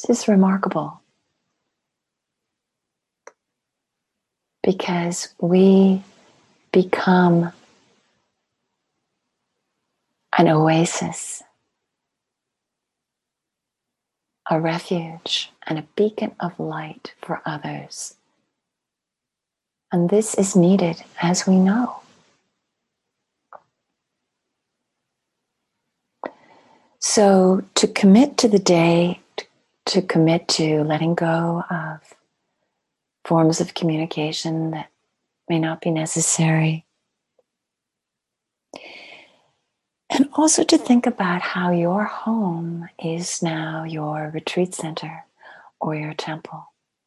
This is remarkable because we become an oasis, a refuge, and a beacon of light for others. And this is needed, as we know. So to commit to the day, to commit to letting go of forms of communication that may not be necessary. And also to think about how your home is now your retreat center or your temple.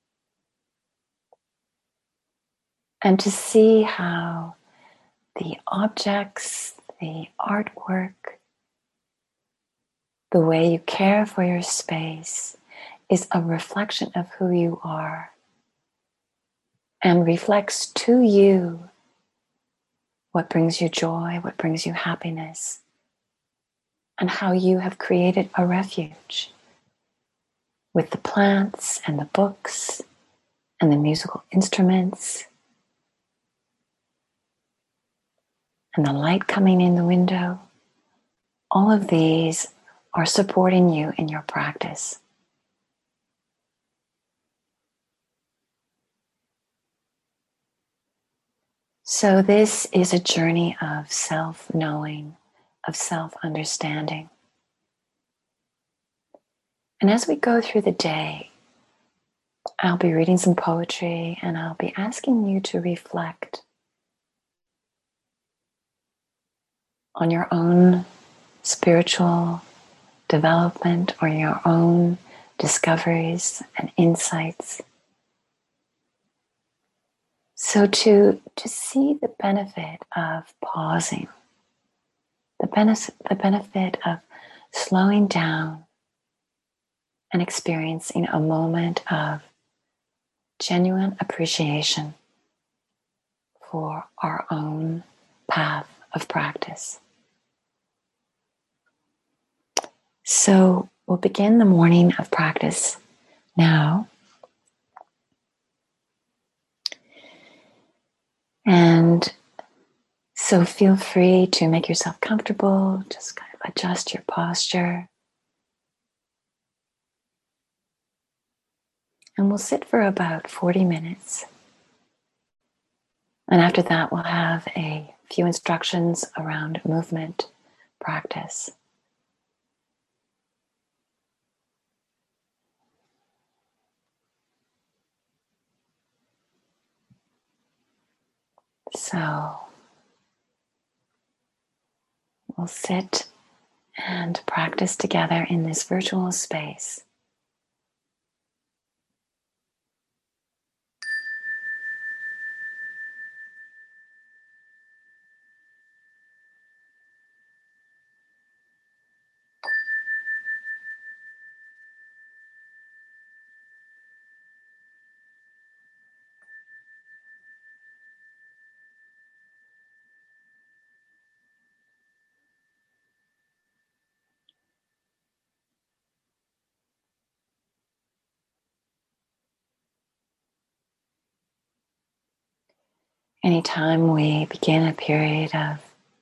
And to see how the objects, the artwork, the way you care for your space is a reflection of who you are and reflects to you what brings you joy, what brings you happiness, and how you have created a refuge with the plants and the books and the musical instruments and the light coming in the window. All of these are supporting you in your practice. So this is a journey of self-knowing, of self-understanding. And as we go through the day, I'll be reading some poetry and I'll be asking you to reflect on your own spiritual development or your own discoveries and insights. So to see the benefit of pausing, the benefit of slowing down and experiencing a moment of genuine appreciation for our own path of practice. So we'll begin the morning of practice now. And so feel free to make yourself comfortable, just kind of adjust your posture. And we'll sit for about 40 minutes. And after that, we'll have a few instructions around movement practice. So we'll sit and practice together in this virtual space. Anytime we begin a period of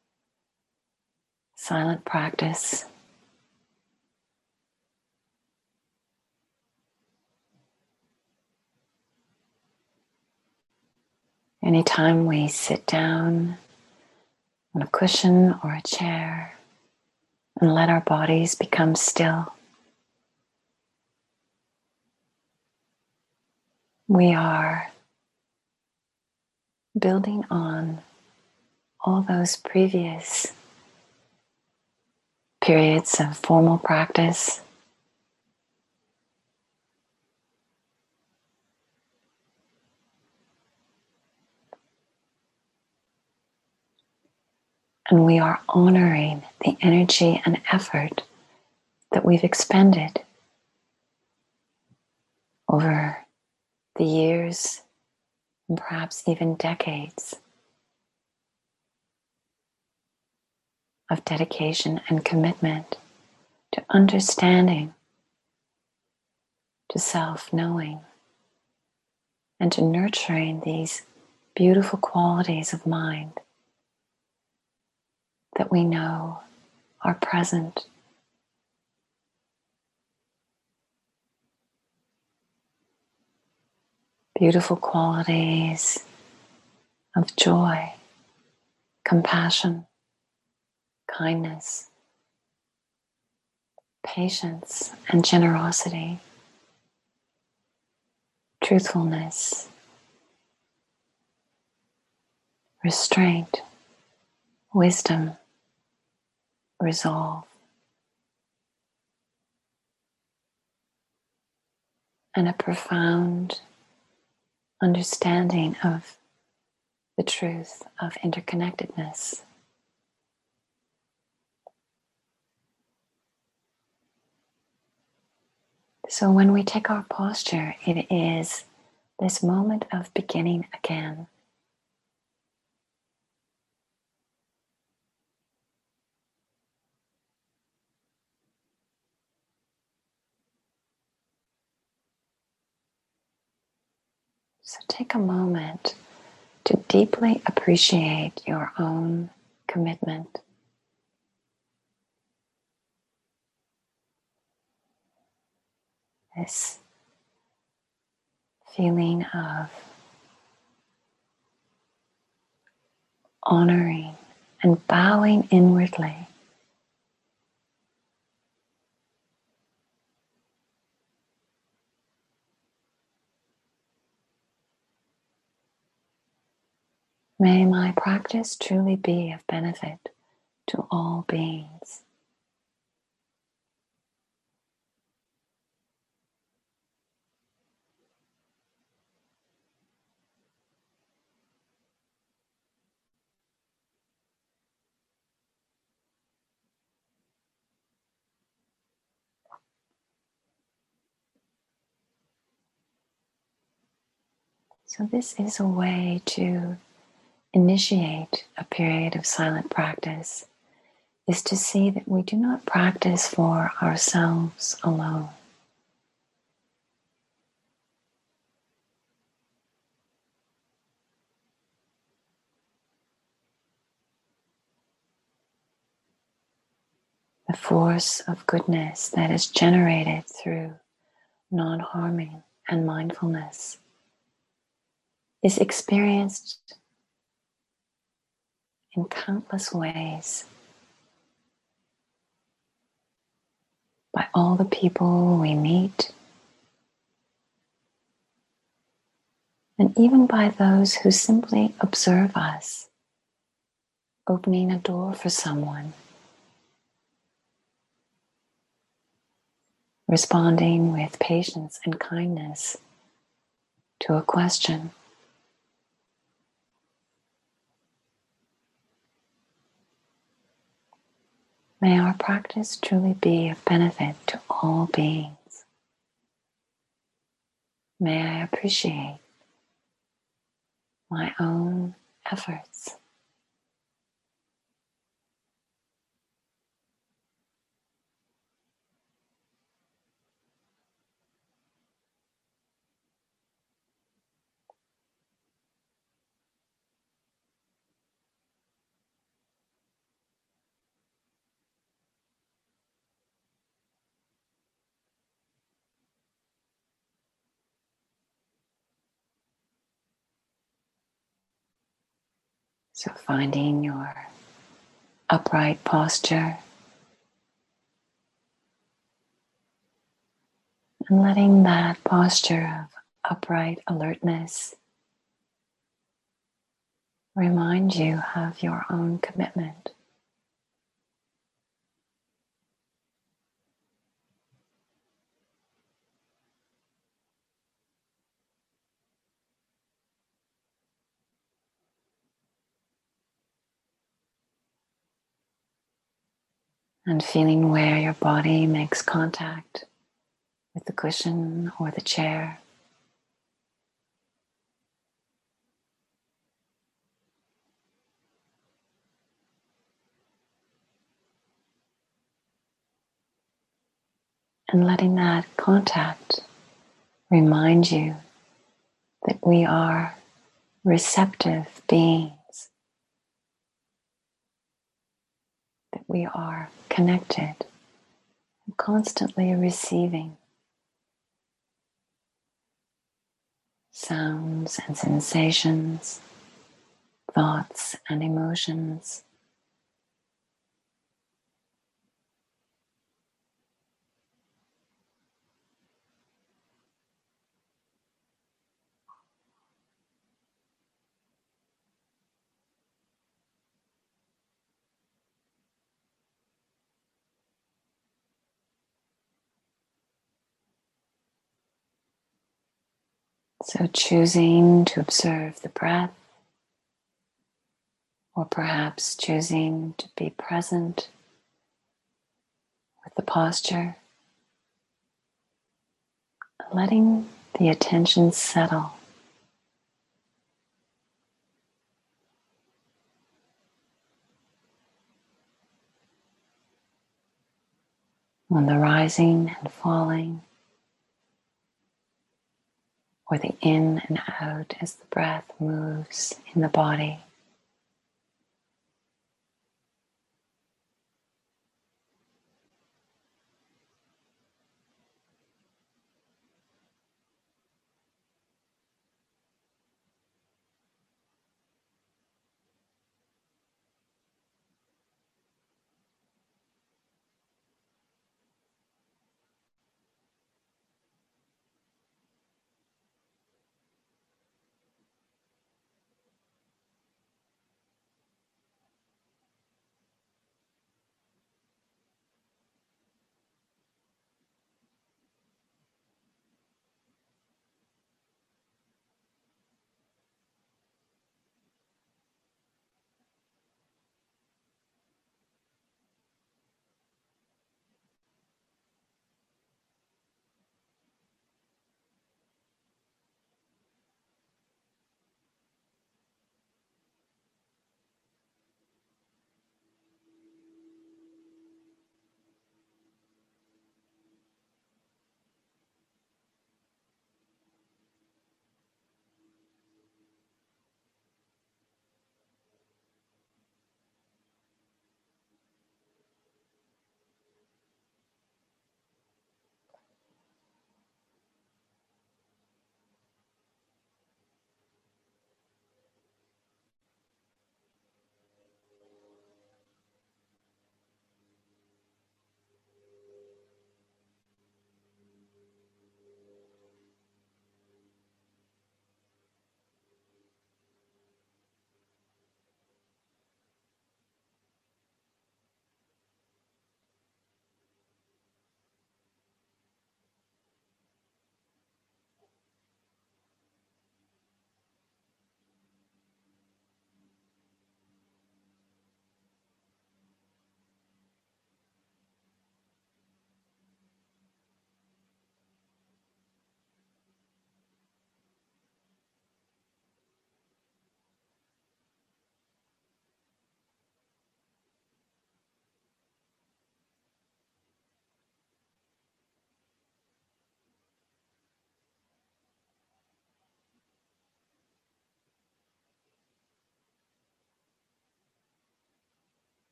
silent practice, anytime we sit down on a cushion or a chair and let our bodies become still, we are building on all those previous periods of formal practice. And we are honoring the energy and effort that we've expended over the years and perhaps even decades of dedication and commitment to understanding to self-knowing and to nurturing these beautiful qualities of mind that we know are present. Beautiful qualities of joy, compassion, kindness, patience and generosity, truthfulness, restraint, wisdom, resolve, and a profound understanding of the truth of interconnectedness. So when we take our posture, it is this moment of beginning again. So take a moment to deeply appreciate your own commitment. This feeling of honoring and bowing inwardly. May my practice truly be of benefit to all beings. So this is a way to initiate a period of silent practice, is to see that we do not practice for ourselves alone. The force of goodness that is generated through non-harming and mindfulness is experienced in countless ways by all the people we meet, and even by those who simply observe us, opening a door for someone, responding with patience and kindness to a question. May our practice truly be of benefit to all beings. May I appreciate my own efforts. So finding your upright posture and letting that posture of upright alertness remind you of your own commitment. And feeling where your body makes contact with the cushion or the chair. And letting that contact remind you that we are receptive beings, that we are connected and constantly receiving sounds and sensations, thoughts and emotions. So choosing to observe the breath, or perhaps choosing to be present with the posture, letting the attention settle on the rising and falling, or the in and out as the breath moves in the body.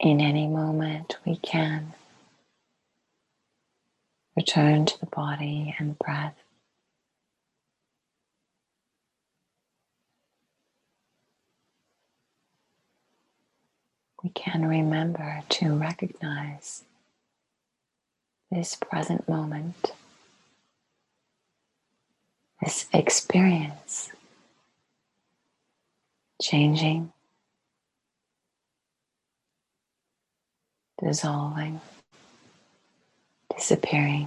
In any moment, we can return to the body and breath. We can remember to recognize this present moment, this experience, changing, dissolving, disappearing.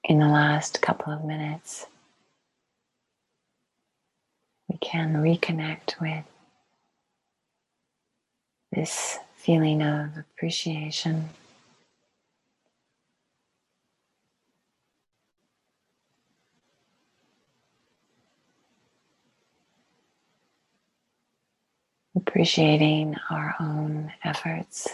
in the last couple of minutes, we can reconnect with this feeling of appreciation. Appreciating our own efforts.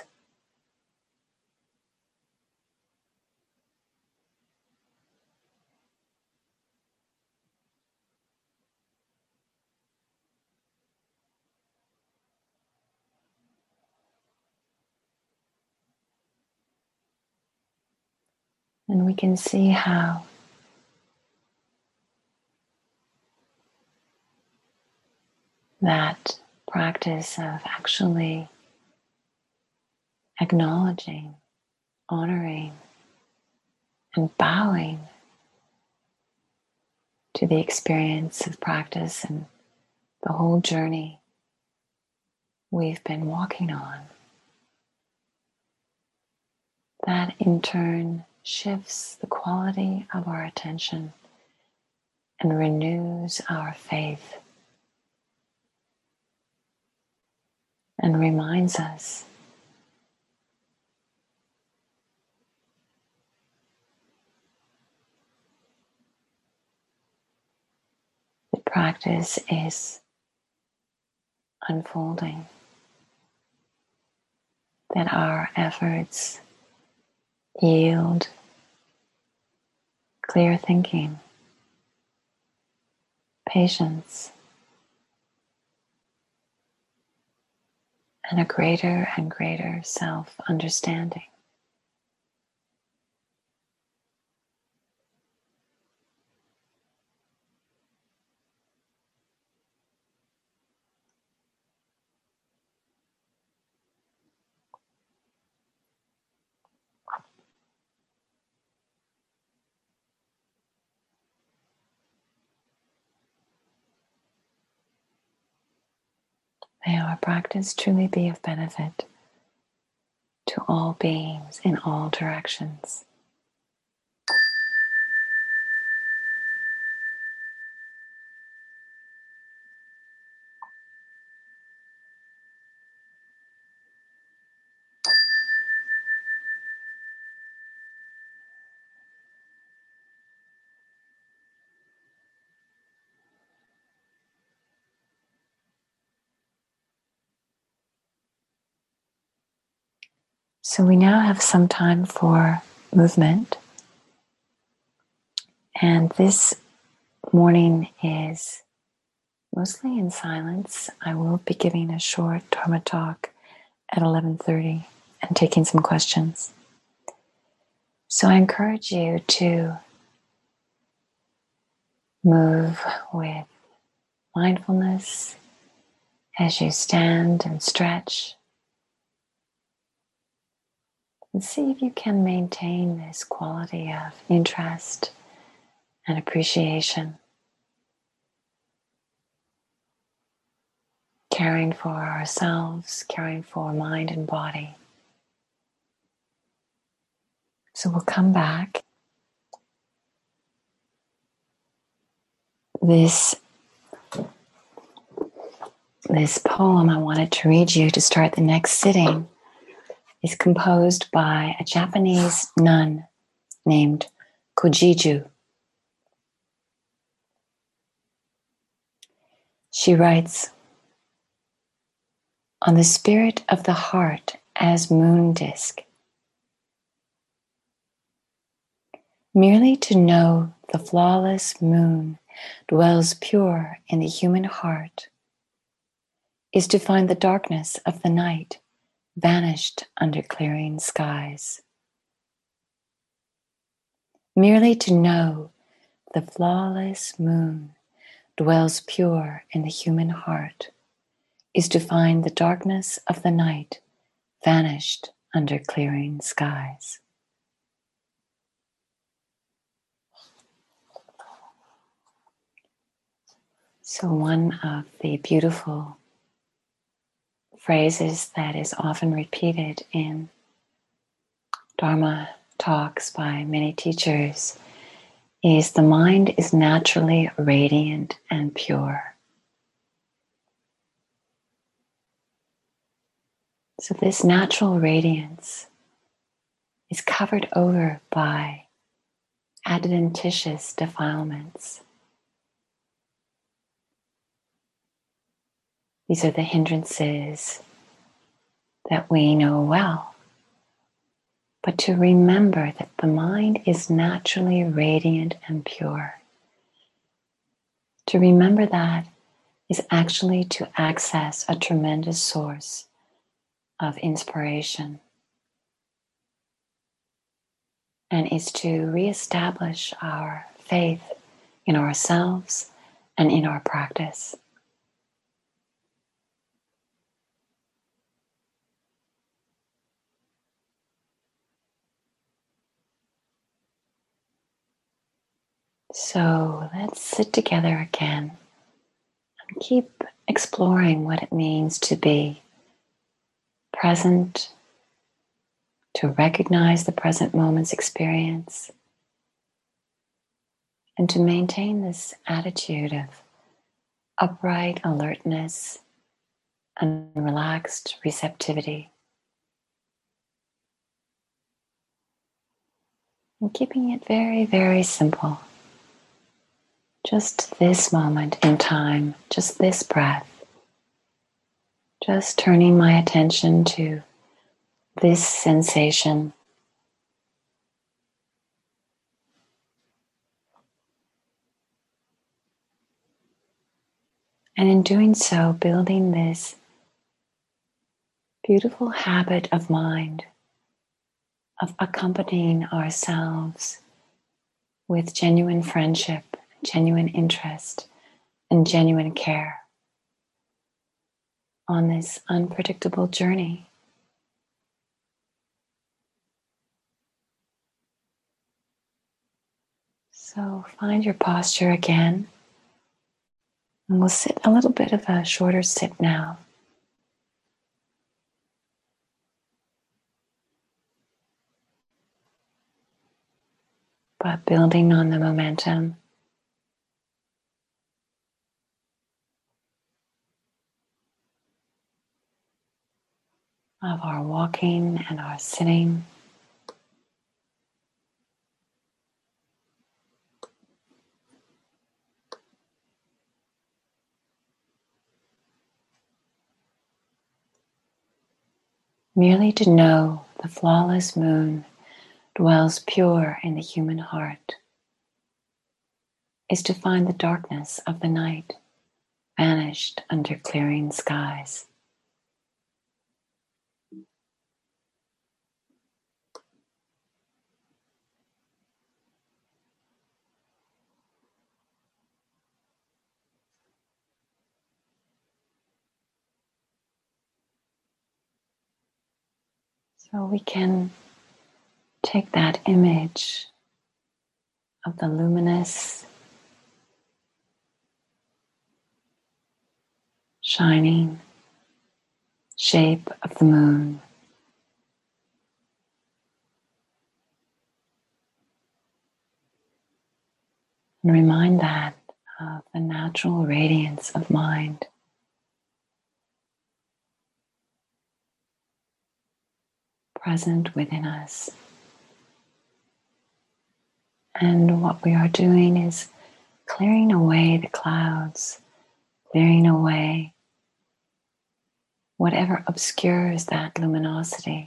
And we can see how that practice of actually acknowledging, honoring, and bowing to the experience of practice and the whole journey we've been walking on, that in turn shifts the quality of our attention and renews our faith and reminds us that practice is unfolding, that our efforts yield clear thinking, patience, and a greater and greater self-understanding. May our practice truly be of benefit to all beings in all directions. So we now have some time for movement, and this morning is mostly in silence. I will be giving a short Dharma talk at 11:30 and taking some questions. So I encourage you to move with mindfulness as you stand and stretch, and see if you can maintain this quality of interest and appreciation, caring for ourselves, caring for mind and body. So we'll come back. This poem I wanted to read you to start the next sitting is composed by a Japanese nun named Kojiju. She writes, "On the spirit of the heart as moon disk, merely to know the flawless moon dwells pure in the human heart is to find the darkness of the night vanished under clearing skies. Merely to know the flawless moon dwells pure in the human heart is to find the darkness of the night vanished under clearing skies." So one of the beautiful phrases that is often repeated in Dharma talks by many teachers is the mind is naturally radiant and pure. So this natural radiance is covered over by adventitious defilements. These are the hindrances that we know well. But to remember that the mind is naturally radiant and pure, to remember that is actually to access a tremendous source of inspiration and is to reestablish our faith in ourselves and in our practice. So let's sit together again and keep exploring what it means to be present, to recognize the present moment's experience, and to maintain this attitude of upright alertness and relaxed receptivity. And keeping it very, very simple. Just this moment in time, just this breath. Just turning my attention to this sensation. And in doing so, building this beautiful habit of mind of accompanying ourselves with genuine friendship, genuine interest, and genuine care on this unpredictable journey. So find your posture again, and we'll sit a little bit of a shorter sit now. But building on the momentum of our walking and our sitting. Merely to know the flawless moon dwells pure in the human heart is to find the darkness of the night vanished under clearing skies. So we can take that image of the luminous, shining shape of the moon and remind that of the natural radiance of mind present within us. And what we are doing is clearing away the clouds, clearing away whatever obscures that luminosity.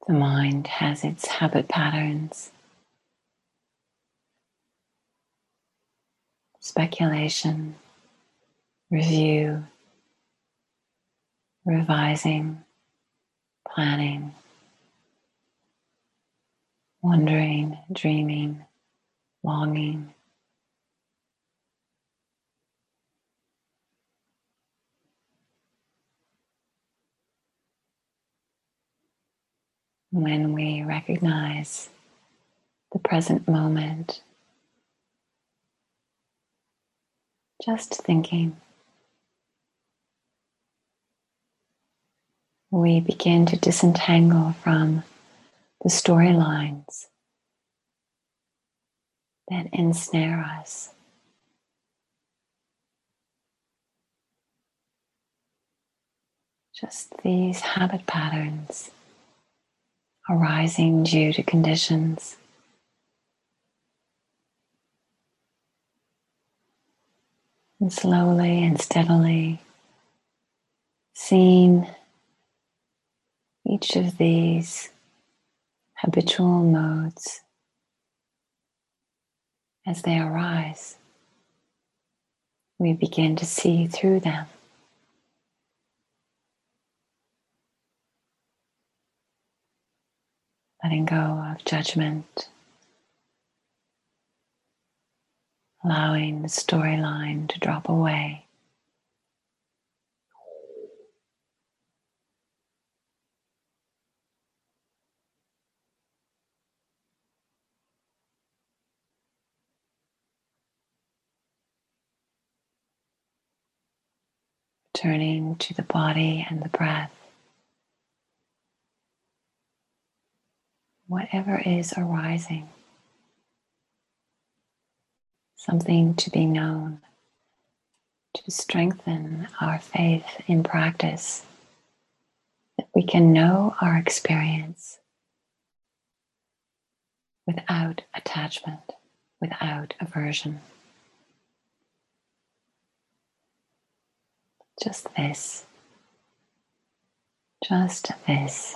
The mind has its habit patterns, speculation, review, revising, planning, wondering, dreaming, longing. When we recognize the present moment, just thinking, we begin to disentangle from the storylines that ensnare us. Just these habit patterns arising due to conditions. And slowly and steadily seeing each of these habitual modes as they arise, we begin to see through them. Letting go of judgment, allowing the storyline to drop away. Turning to the body and the breath. Whatever is arising, something to be known, to strengthen our faith in practice, that we can know our experience without attachment, without aversion. Just this. Just this.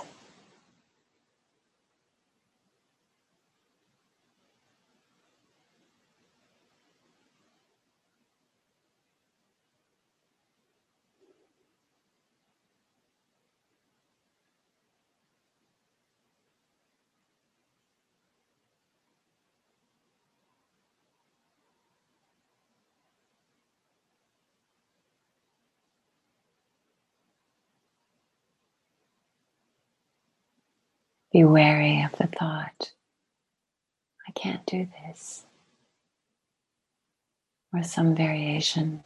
Be wary of the thought, I can't do this, or some variation.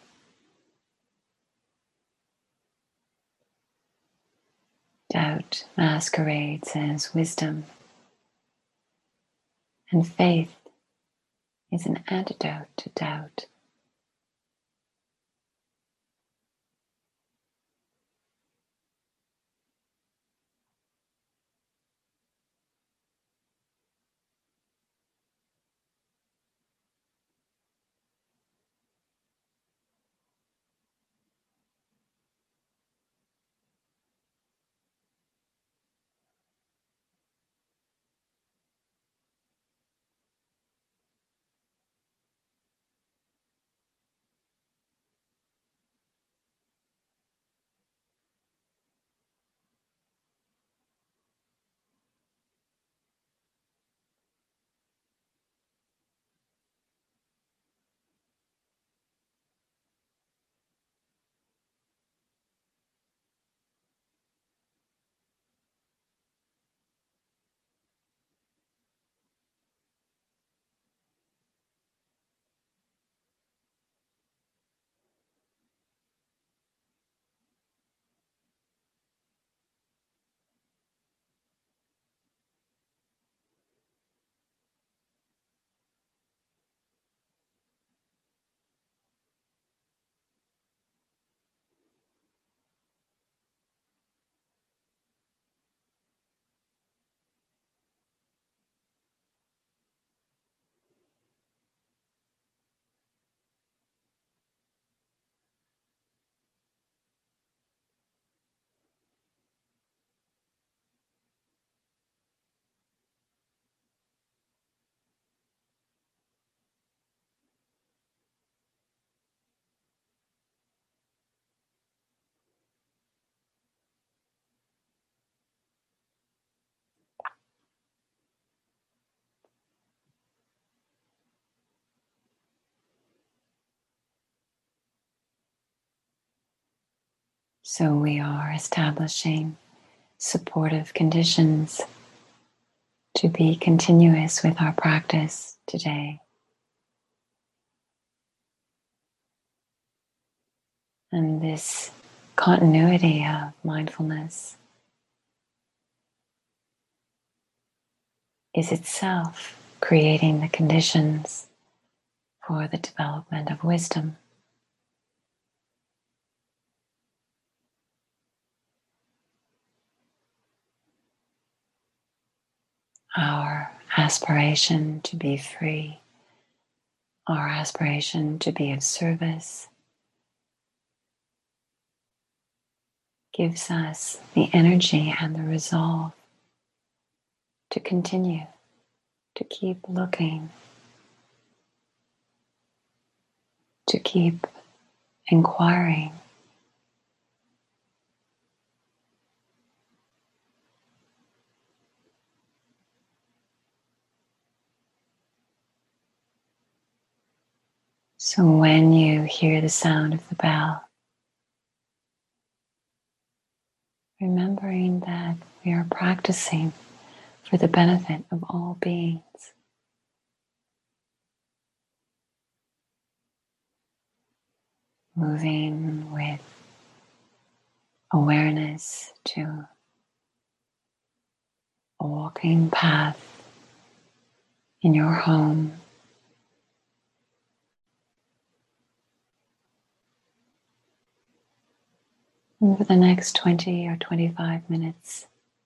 Doubt masquerades as wisdom, and faith is an antidote to doubt. So we are establishing supportive conditions to be continuous with our practice today. And this continuity of mindfulness is itself creating the conditions for the development of wisdom. Our aspiration to be free, our aspiration to be of service, gives us the energy and the resolve to continue, to keep looking, to keep inquiring. So when you hear the sound of the bell, remembering that we are practicing for the benefit of all beings. Moving with awareness to a walking path in your home. And for the next 20 or 25 minutes,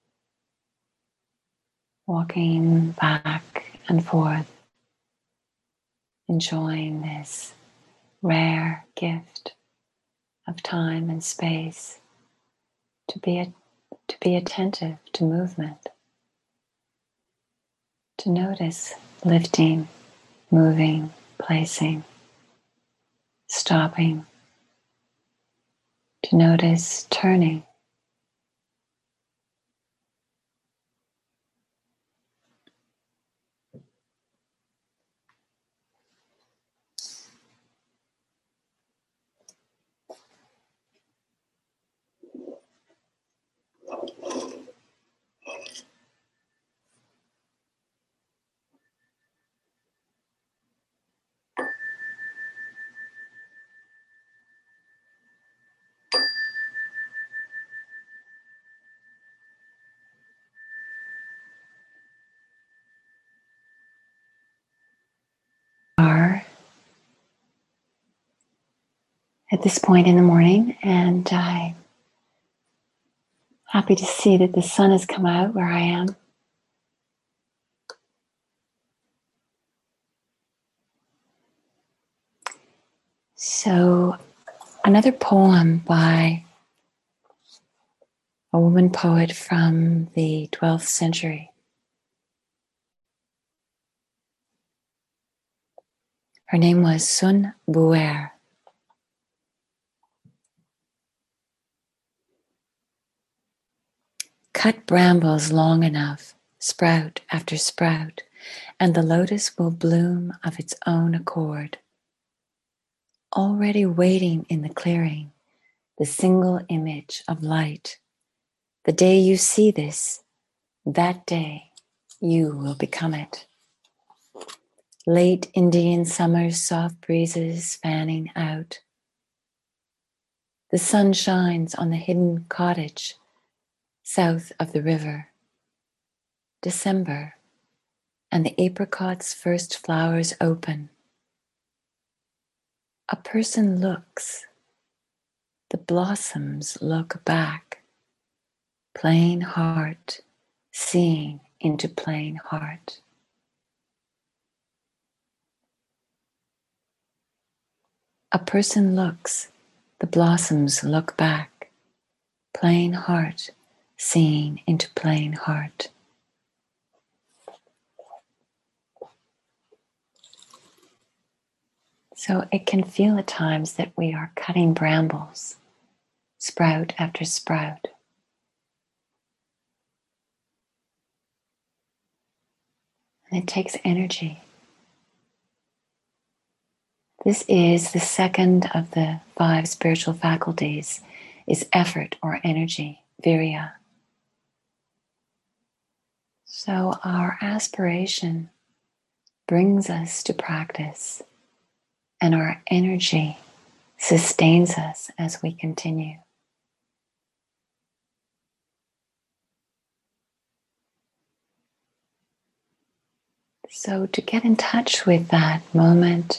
walking back and forth, enjoying this rare gift of time and space to be attentive to movement, to notice lifting, moving, placing, stopping, to notice turning. Are at this point in the morning, and I'm happy to see that the sun has come out where I am. So, another poem by a woman poet from the 12th century. Her name was Sun Bu'er. Cut brambles long enough, sprout after sprout, and the lotus will bloom of its own accord. Already waiting in the clearing, the single image of light. The day you see this, that day you will become it. Late Indian summer's soft breezes fanning out. The sun shines on the hidden cottage south of the river. December, and the apricot's first flowers open. A person looks, the blossoms look back. Plain heart, seeing into plain heart. A person looks, the blossoms look back. Plain heart, seeing into plain heart. So it can feel at times that we are cutting brambles, sprout after sprout. And it takes energy. This is the second of the 5 spiritual faculties is effort or energy, virya. So our aspiration brings us to practice, and our energy sustains us as we continue. So to get in touch with that moment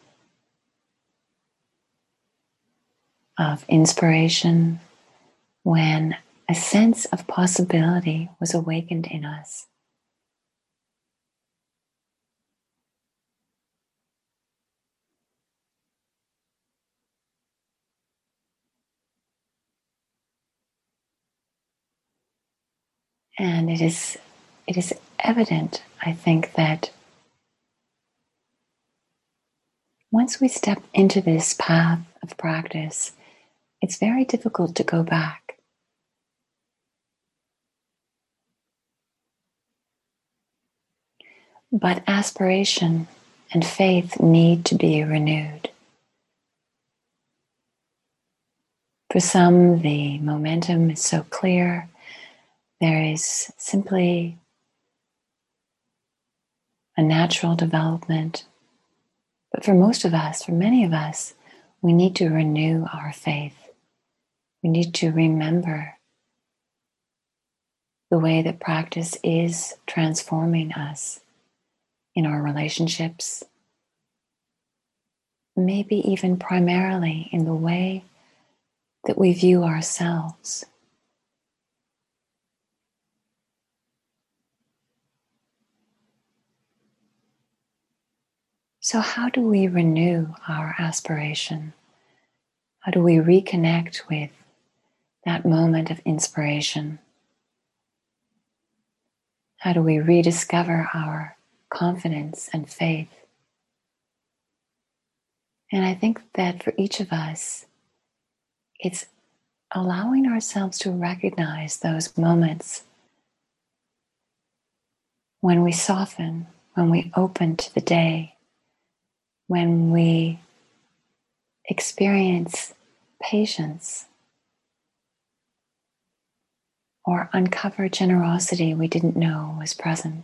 of inspiration, when a sense of possibility was awakened in us, and it is evident, I think, that once we step into this path of practice, it's very difficult to go back. But aspiration and faith need to be renewed. For some, the momentum is so clear, there is simply a natural development. But for most of us, for many of us, we need to renew our faith. We need to remember the way that practice is transforming us in our relationships, maybe even primarily in the way that we view ourselves. So how do we renew our aspiration? How do we reconnect with that moment of inspiration? How do we rediscover our confidence and faith? And I think that for each of us, it's allowing ourselves to recognize those moments when we soften, when we open to the day, when we experience patience or uncover generosity we didn't know was present.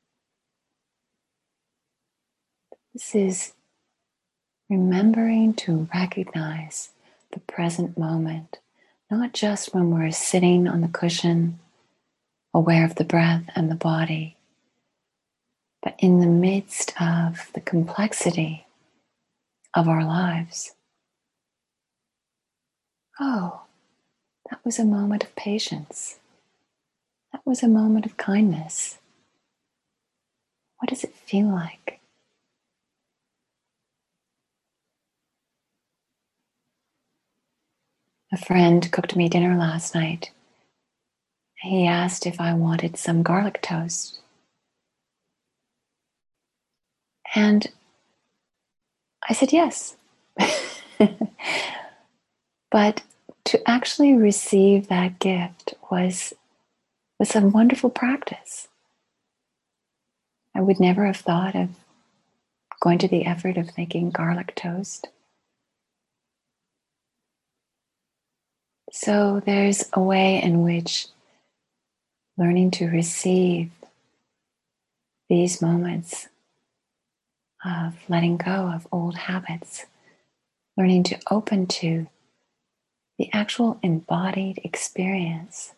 This is remembering to recognize the present moment, not just when we're sitting on the cushion, aware of the breath and the body, but in the midst of the complexity of our lives. Oh, that was a moment of patience. That was a moment of kindness. What does it feel like? A friend cooked me dinner last night. He asked if I wanted some garlic toast. And I said yes. But to actually receive that gift was a wonderful practice. I would never have thought of going to the effort of making garlic toast. So there's a way in which learning to receive these moments of letting go of old habits, learning to open to the actual embodied experience.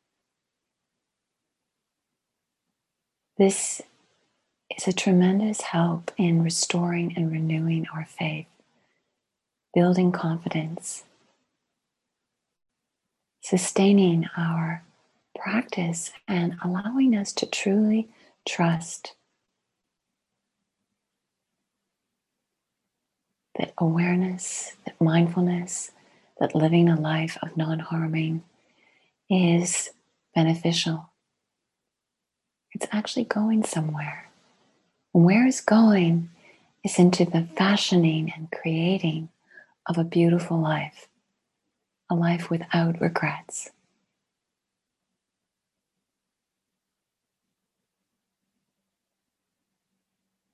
This is a tremendous help in restoring and renewing our faith, building confidence, sustaining our practice, and allowing us to truly trust that awareness, that mindfulness, that living a life of non-harming is beneficial. It's actually going somewhere. And where it's going is into the fashioning and creating of a beautiful life, a life without regrets.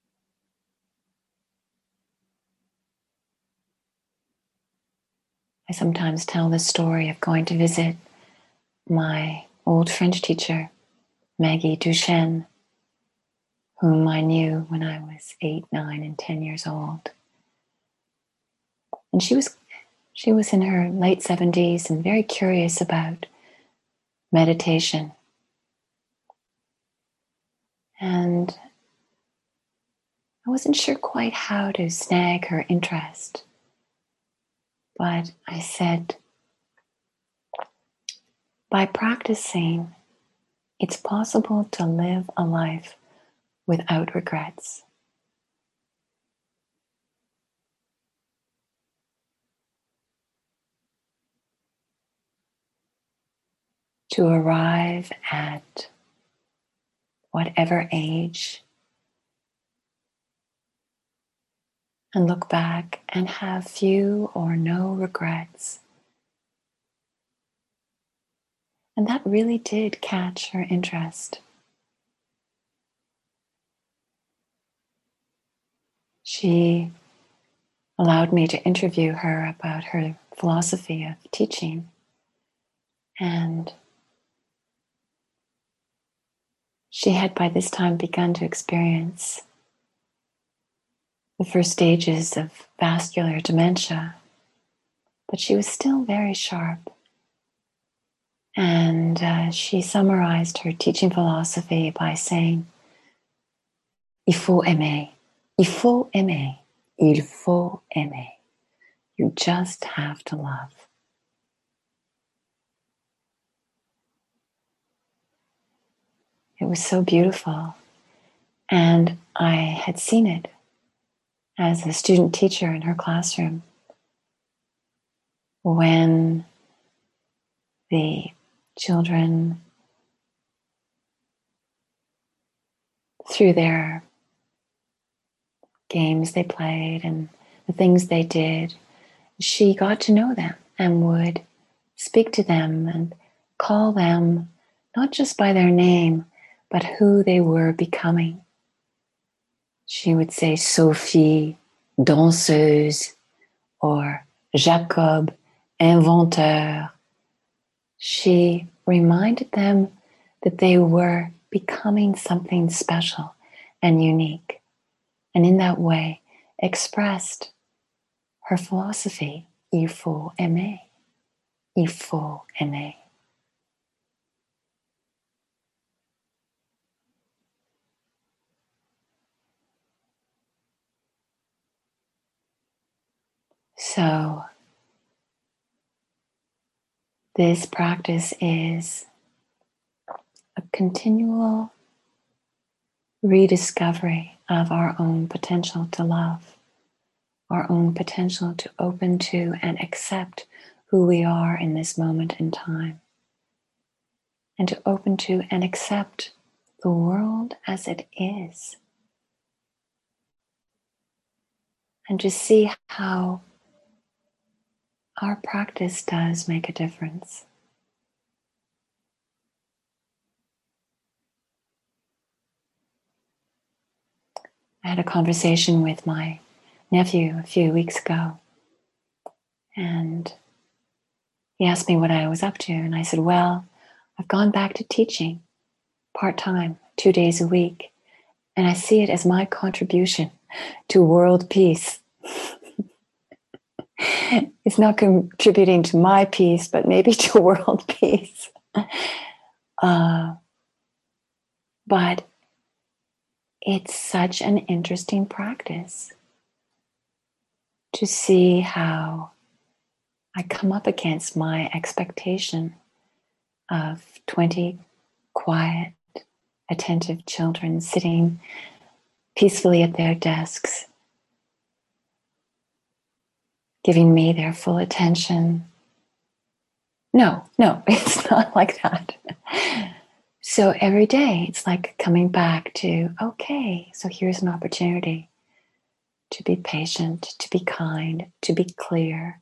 I sometimes tell the story of going to visit my old French teacher, Maggie Duchesne, whom I knew when I was 8, 9, and 10 years old. And she was in her late 70s and very curious about meditation. And I wasn't sure quite how to snag her interest. But I said, by practicing, it's possible to live a life without regrets. To arrive at whatever age and look back and have few or no regrets. And that really did catch her interest. She allowed me to interview her about her philosophy of teaching. And she had by this time begun to experience the first stages of vascular dementia, but she was still very sharp. And she summarized her teaching philosophy by saying, il faut aimer, il faut aimer, il faut aimer. You just have to love. It was so beautiful. And I had seen it as a student teacher in her classroom when the children, through their games they played and the things they did, she got to know them and would speak to them and call them not just by their name, but who they were becoming. She would say Sophie, danseuse, or Jacob, inventeur. She reminded them that they were becoming something special and unique, and in that way expressed her philosophy, il faut aimer, il faut aimer. So this practice is a continual rediscovery of our own potential to love, our own potential to open to and accept who we are in this moment in time, and to open to and accept the world as it is, and to see how our practice does make a difference. I had a conversation with my nephew a few weeks ago, and he asked me what I was up to, and I said, well, I've gone back to teaching part-time, 2 days a week, and I see it as my contribution to world peace. It's not contributing to my peace, but maybe to world peace. But it's such an interesting practice to see how I come up against my expectation of 20 quiet, attentive children sitting peacefully at their desks, giving me their full attention. No, it's not like that. So every day it's like coming back to, okay, so here's an opportunity to be patient, to be kind, to be clear.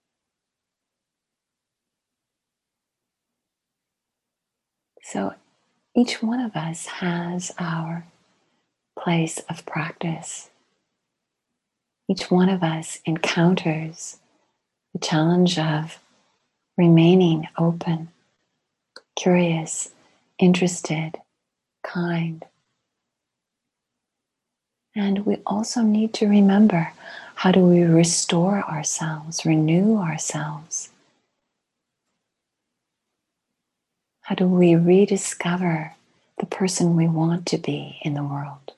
So each one of us has our place of practice. Each one of us encounters the challenge of remaining open, curious, interested, kind. And we also need to remember, how do we restore ourselves, renew ourselves? How do we rediscover the person we want to be in the world?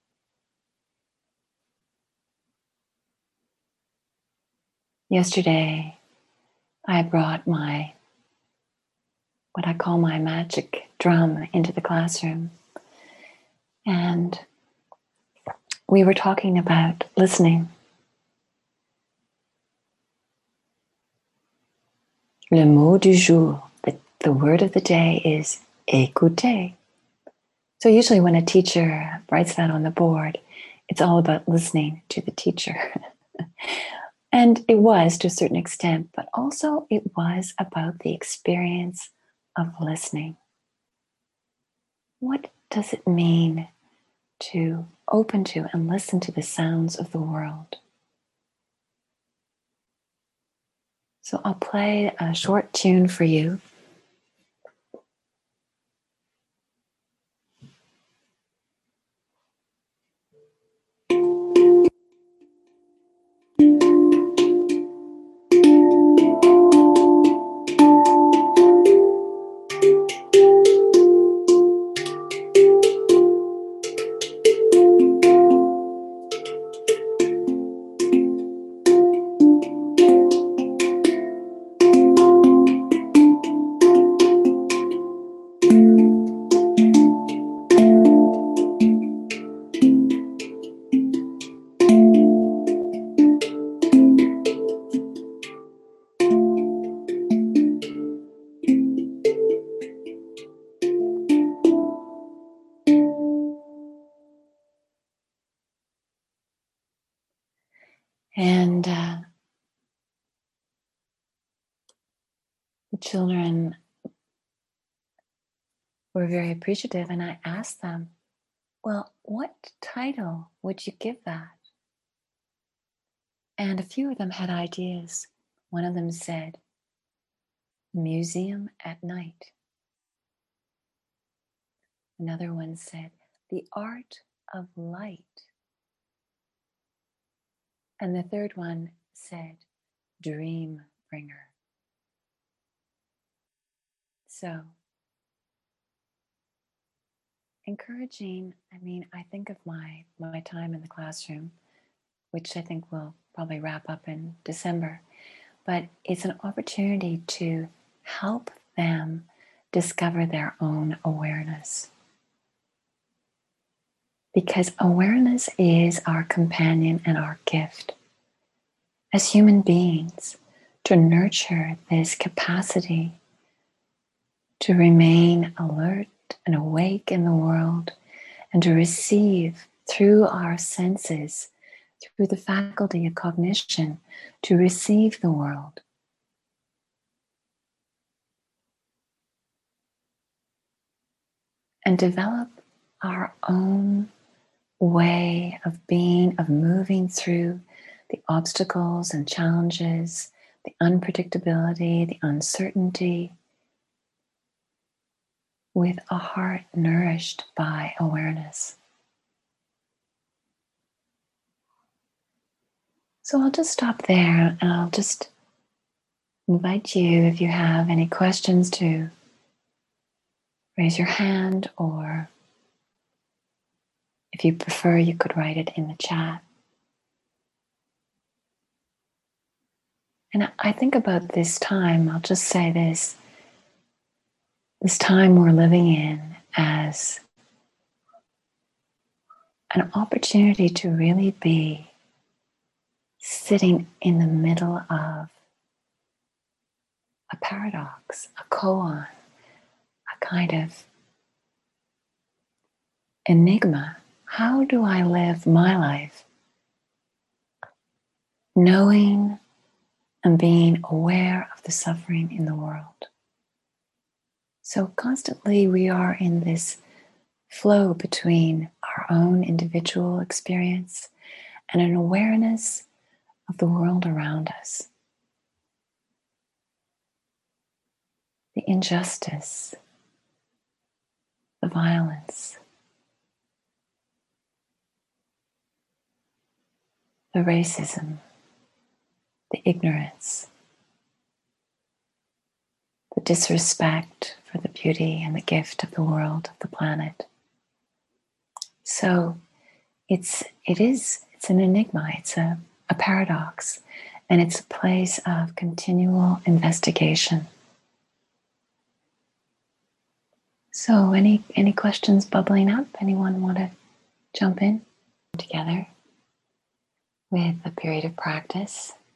Yesterday, I brought what I call my magic drum into the classroom. And we were talking about listening. Le mot du jour, the word of the day is écouter. So usually when a teacher writes that on the board, it's all about listening to the teacher. And it was to a certain extent, but also it was about the experience of listening. What does it mean to open to and listen to the sounds of the world? So I'll play a short tune for you. And the children were very appreciative, and I asked them, well, what title would you give that? And a few of them had ideas. One of them said, Museum at Night. Another one said, The Art of Light. And the third one said, Dream Bringer. So, encouraging, I think of my time in the classroom, which I think will probably wrap up in December, but it's an opportunity to help them discover their own awareness. Because awareness is our companion and our gift. As human beings, to nurture this capacity to remain alert and awake in the world and to receive through our senses, through the faculty of cognition, to receive the world. And develop our own way of being, of moving through the obstacles and challenges, the unpredictability, the uncertainty, with a heart nourished by awareness. So I'll just stop there, and I'll just invite you, if you have any questions, to raise your hand, or if you prefer, you could write it in the chat. And I think about this time, I'll just say this time we're living in as an opportunity to really be sitting in the middle of a paradox, a koan, a kind of enigma. How do I live my life knowing and being aware of the suffering in the world? So constantly we are in this flow between our own individual experience and an awareness of the world around us. injustice, the violence, the racism, the ignorance, the disrespect for the beauty and the gift of the world, of the planet. So it's an enigma, it's a paradox, and it's a place of continual investigation. So any questions bubbling up? Anyone want to jump in? Together with a period of practice